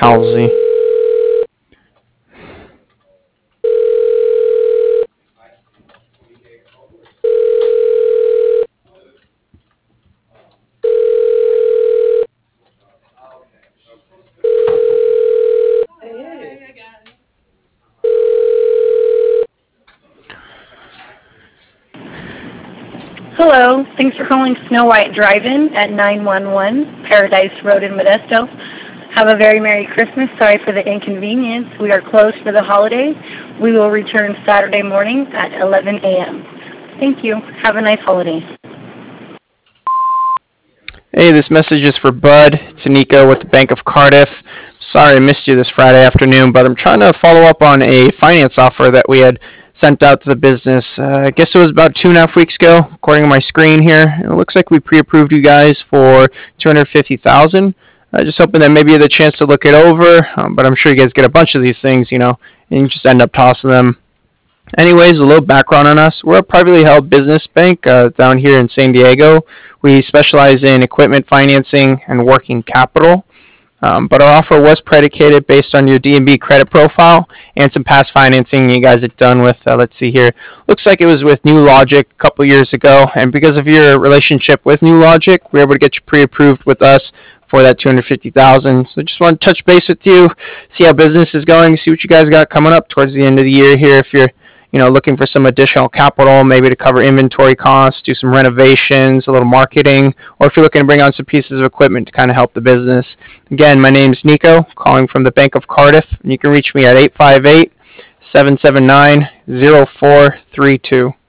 Halsey. Hello, thanks for calling Snow White Drive-In at 911 Paradise Road in Modesto. Have a very Merry Christmas. Sorry for the inconvenience. We are closed for the holidays. We will return Saturday morning at 11 a.m. Thank you. Have a nice holiday. Hey, this message is for Bud. It's Nico with the Bank of Cardiff. Sorry I missed you this Friday afternoon, but I'm trying to follow up on a finance offer that we had sent out to the business. I guess it was about 2.5 weeks ago, according to my screen here. It looks like we pre-approved you guys for $250,000. Just hoping that maybe you had the chance to look it over, but I'm sure you guys get a bunch of these things, and you just end up tossing them. Anyways, a little background on us. We're a privately held business bank down here in San Diego. We specialize in equipment financing and working capital. But our offer was predicated based on your D&B credit profile and some past financing you guys had done with, let's see here, looks like it was with New Logic a couple years ago. And because of your relationship with New Logic, we were able to get you pre-approved with us for that $250,000. So just want to touch base with you, see how business is going, see what you guys got coming up towards the end of the year here. If you're looking for some additional capital, maybe to cover inventory costs, do some renovations, a little marketing, or if you're looking to bring on some pieces of equipment to kind of help the business. Again, my name's Nico, calling from the Bank of Cardiff, and you can reach me at 858-779-0432.